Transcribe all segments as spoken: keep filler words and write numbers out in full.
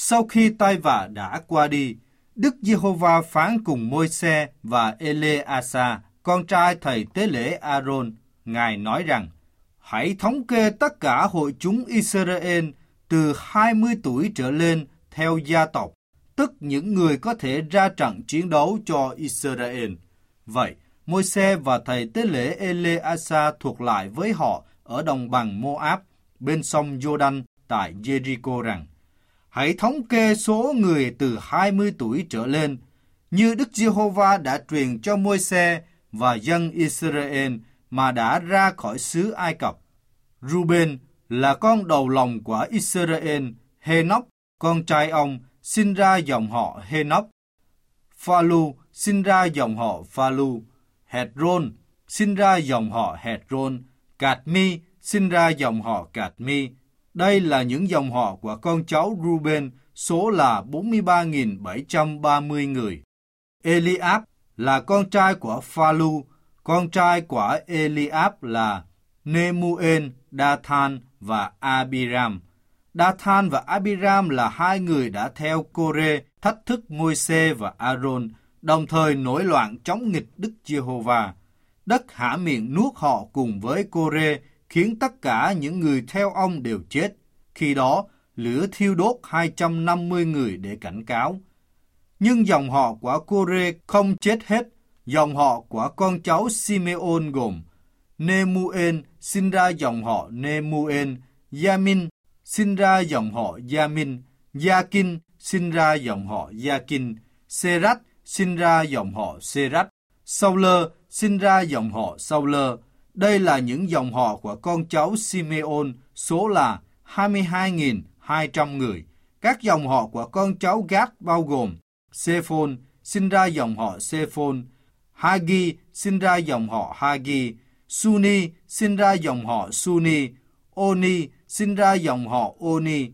Sau khi tai vạ đã qua đi, Đức Giê-hô-va phán cùng Môi-se và Ê-lê-a-sa, con trai thầy tế lễ A-rôn. Ngài nói rằng, hãy thống kê tất cả hội chúng Israel từ hai mươi tuổi trở lên theo gia tộc, tức những người có thể ra trận chiến đấu cho Israel. Vậy, Môi-se và thầy tế lễ Ê-lê-a-sa thuộc lại với họ ở đồng bằng Mô-áp, bên sông Giô-đanh tại Giê-ri-cô rằng, hãy thống kê số người từ hai mươi tuổi trở lên, như Đức Giê-hô-va đã truyền cho Môi-se và dân Israel mà đã ra khỏi xứ Ai Cập. Ruben là con đầu lòng của Israel, Hê-nóc, con trai ông, sinh ra dòng họ Hê-nóc. Pha-lu sinh ra dòng họ Pha-lu. Hẹt-rôn sinh ra dòng họ Hẹt-rôn. Cạt-mi sinh ra dòng họ Cạt-mi. Đây là những dòng họ của con cháu Ruben, số là bốn mươi ba nghìn bảy trăm ba mươi người. Eliab là con trai của Pha-lu, con trai của Eliab là Nê-mu-ên, Đa-than và Abiram. Đa-than và Abiram là hai người đã theo Cô-rê thách thức Môi-se và A-rôn, đồng thời nổi loạn chống nghịch Đức Giê-hô-va. Đất hả miệng nuốt họ cùng với Cô-rê, khiến tất cả những người theo ông đều chết. Khi đó, lửa thiêu đốt hai trăm năm mươi người để cảnh cáo. Nhưng dòng họ của Cô-rê không chết hết. Dòng họ của con cháu Simeon gồm Nê-mu-ên sinh ra dòng họ Nê-mu-ên, Gia-min sinh ra dòng họ Gia-min, Gia-kin sinh ra dòng họ Gia-kin, Sê-rách sinh ra dòng họ Sê-rách, Sau-lơ sinh ra dòng họ Sau-lơ. Đây là những dòng họ của con cháu Simeon, số là hai mươi hai nghìn hai trăm người. Các dòng họ của con cháu Gát bao gồm Sê-phôn sinh ra dòng họ Sê-phôn, Ha-gi sinh ra dòng họ Ha-gi, Su-ni sinh ra dòng họ Su-ni, Ô-ni sinh ra dòng họ Ô-ni,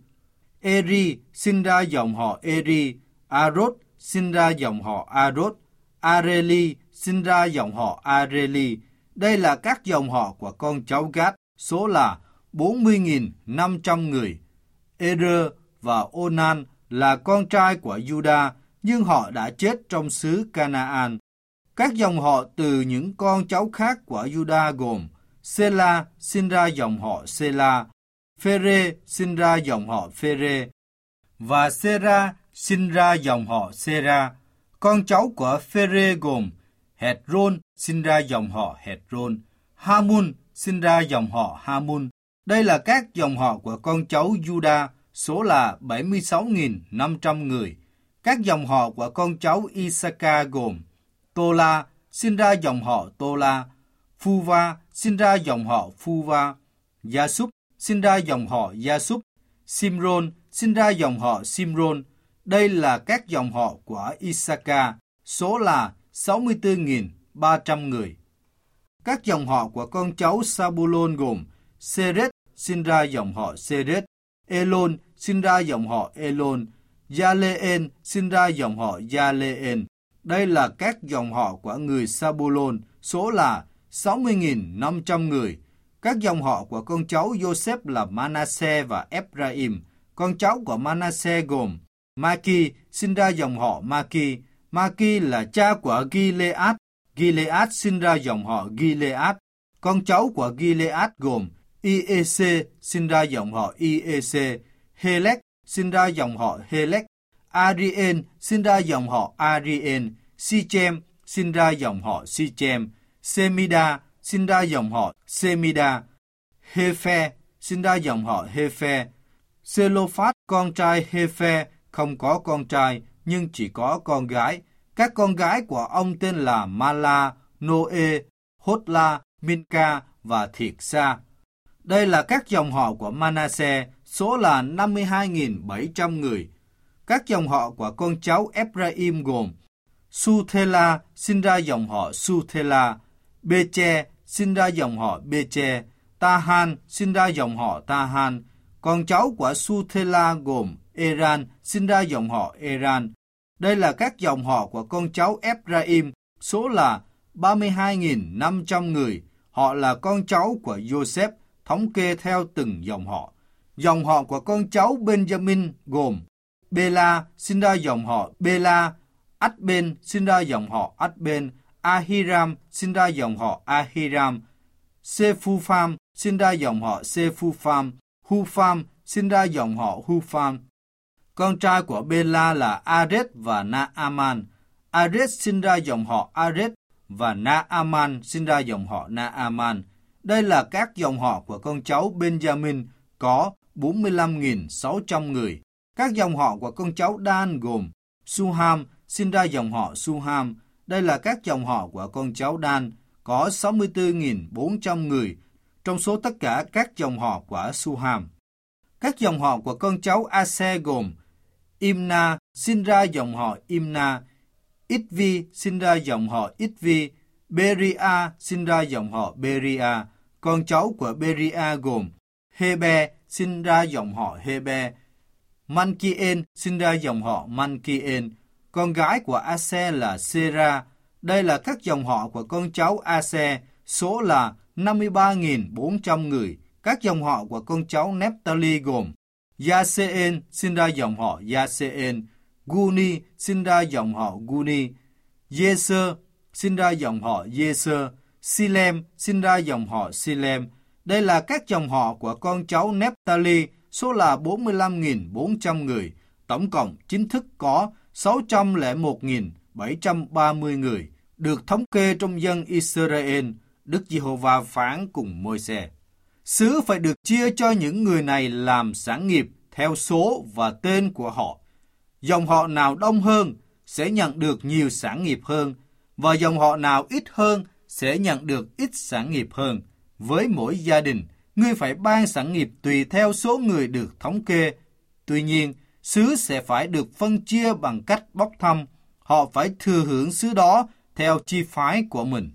Ê-ri sinh ra dòng họ Ê-ri, A-rốt sinh ra dòng họ A-rốt, A-rê-li sinh ra dòng họ A-rê-li. Đây là các dòng họ của con cháu Gát, số là bốn mươi nghìn năm trăm người. Ê-rơ và Ô-nan là con trai của Giu-đa, nhưng họ đã chết trong xứ Ca-na-an. Các dòng họ từ những con cháu khác của Giu-đa gồm Sê-la sinh ra dòng họ Sê-la, Phê-rê sinh ra dòng họ Phê-rê, và Sê-ra sinh ra dòng họ Sê-ra. Con cháu của Phê-rê gồm Hẹt-rôn sinh ra dòng họ Hẹt-rôn, Ha-mun sinh ra dòng họ Ha-mun. Đây là các dòng họ của con cháu Giu-đa, số là bảy mươi sáu nghìn năm trăm người. Các dòng họ của con cháu I-sa-ca gồm Tô-la sinh ra dòng họ Tô-la, Phu-va sinh ra dòng họ Phu-va, Gia-súp sinh ra dòng họ Gia-súp, Sim-rôn sinh ra dòng họ Sim-rôn. Đây là các dòng họ của I-sa-ca, số là sáu mươi tư nghìn ba trăm người. Các dòng họ của con cháu Sa-bu-lôn gồm Sê-rết sinh ra dòng họ Sê-rết, Ê-lôn sinh ra dòng họ Ê-lôn, Gia-lê-ên sinh ra dòng họ Gia-lê-ên. Đây là các dòng họ của người Sa-bu-lôn, số là sáu mươi nghìn năm trăm người. Các dòng họ của con cháu Joseph là Ma-na-se và Ép-ra-im. Con cháu của Ma-na-se gồm Ma-ki sinh ra dòng họ Ma-ki. Ma-ki là cha của Gi-lê-át. Gi-lê-át sinh ra dòng họ Gi-lê-át. Con cháu của Gi-lê-át gồm I-ê-xê sinh ra dòng họ I-ê-xê. Hê-lách sinh ra dòng họ Hê-lách. A-ri-ên sinh ra dòng họ A-ri-ên. Si-chem sinh ra dòng họ Si-chem. Sê-mi-đa sinh ra dòng họ Sê-mi-đa. Hê-phe sinh ra dòng họ Hê-phe. Sê-lô-phát con trai Hê-phe không có con trai nhưng chỉ có con gái. Các con gái của ông tên là Ma-la, Nô-ê, Hốt-la, Min-ca và Thiệt-sa. Đây là các dòng họ của Ma-na-se, số là năm mươi hai nghìn bảy trăm người. Các dòng họ của con cháu Ép-ra-im gồm Su-thê-la sinh ra dòng họ Su-thê-la, Bê-che sinh ra dòng họ Bê-che, Ta-han sinh ra dòng họ Ta-han. Con cháu của Su-thê-la gồm Ê-ran sinh ra dòng họ Ê-ran. Đây là các dòng họ của con cháu Ép-ra-im, số là ba mươi hai nghìn năm trăm người. Họ là con cháu của Joseph, thống kê theo từng dòng họ. Dòng họ của con cháu Benjamin gồm Bela sinh ra dòng họ Bela, Adben sinh ra dòng họ Adben, Ahiram sinh ra dòng họ Ahiram, Sephupham sinh ra dòng họ Sephupham, Hupham sinh ra dòng họ Hupham. Con trai của Bela là Ared và Naaman. Ared sinh ra dòng họ Ared và Naaman sinh ra dòng họ Naaman. Đây là các dòng họ của con cháu Benjamin, có bốn mươi lăm nghìn sáu trăm người. Các dòng họ của con cháu Dan gồm Suham sinh ra dòng họ Suham. Đây là các dòng họ của con cháu Dan, có sáu mươi tư nghìn bốn trăm người trong số tất cả các dòng họ của Suham. Các dòng họ của con cháu Ase gồm Imna sinh ra dòng họ Imna, Itvi sinh ra dòng họ Itvi, Beria sinh ra dòng họ Beria. Con cháu của Beria gồm Hebe sinh ra dòng họ Hebe, Mankien sinh ra dòng họ Mankien. Con gái của Ase là Sera. Đây là các dòng họ của con cháu Ase, số là năm mươi ba nghìn bốn trăm người. Các dòng họ của con cháu Nephtali gồm Yaseen sinh ra dòng họ Yaseen, Guni sinh ra dòng họ Guni, Yeser sinh ra dòng họ Yeser, Silem sinh ra dòng họ Silem. Đây là các dòng họ của con cháu Nephtali, số là bốn mươi lăm nghìn bốn trăm người. Tổng cộng chính thức có sáu trăm lẻ một nghìn bảy trăm ba mươi người được thống kê trong dân Israel. Đức Giê-hô-va phán cùng Môi-se: xứ phải được chia cho những người này làm sản nghiệp theo số và tên của họ. Dòng họ nào đông hơn sẽ nhận được nhiều sản nghiệp hơn, và dòng họ nào ít hơn sẽ nhận được ít sản nghiệp hơn. Với mỗi gia đình, ngươi phải ban sản nghiệp tùy theo số người được thống kê. Tuy nhiên, xứ sẽ phải được phân chia bằng cách bốc thăm. Họ phải thừa hưởng xứ đó theo chi phái của mình.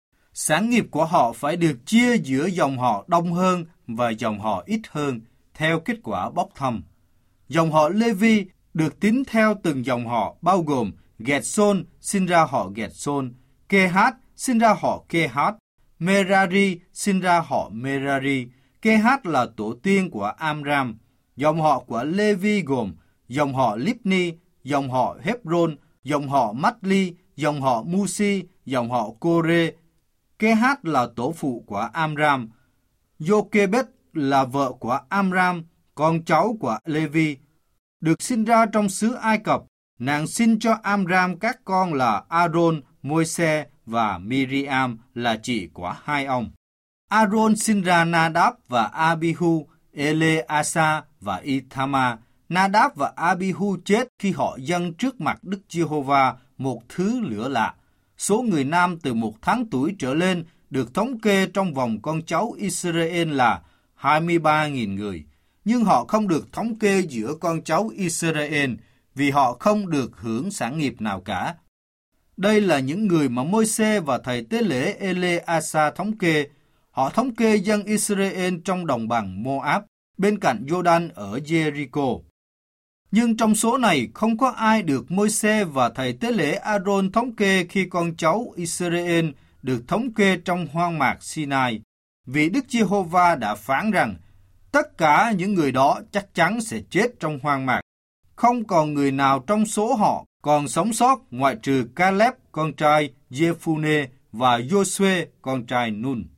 Sản nghiệp của họ phải được chia giữa dòng họ đông hơn và dòng họ ít hơn, theo kết quả bốc thăm. Dòng họ Lê-vi được tính theo từng dòng họ, bao gồm Gerson sinh ra họ Gerson, Kehat sinh ra họ Kehat, Merari sinh ra họ Merari. Kehat là tổ tiên của Amram. Dòng họ của Lê-vi gồm dòng họ Libni, dòng họ Hebron, dòng họ Matli, dòng họ Musi, dòng họ Kore. Kehat là tổ phụ của Amram. Jochebed là vợ của Amram, con cháu của Lê-vi. Được sinh ra trong xứ Ai Cập, nàng sinh cho Amram các con là Aaron, Môi-se và Miriam là chị của hai ông. Aaron sinh ra Nadab và Abihu, Ele-asa và Ithama. Nadab và Abihu chết khi họ dâng trước mặt Đức Giê-hô-va một thứ lửa lạ. Số người nam từ một tháng tuổi trở lên được thống kê trong vòng con cháu Israel là hai mươi ba nghìn người. Nhưng họ không được thống kê giữa con cháu Israel vì họ không được hưởng sản nghiệp nào cả. Đây là những người mà Môi-se và thầy tế lễ Ele-asa thống kê. Họ thống kê dân Israel trong đồng bằng Moab, bên cạnh Giô-đan ở Jericho. Nhưng trong số này không có ai được Môi-se và thầy tế lễ Aaron thống kê khi con cháu Israel được thống kê trong hoang mạc Sinai. Vì Đức Giê-hô-va đã phán rằng tất cả những người đó chắc chắn sẽ chết trong hoang mạc. Không còn người nào trong số họ còn sống sót ngoại trừ Caleb con trai Giê-phu-nê và Giô-suê con trai Nun.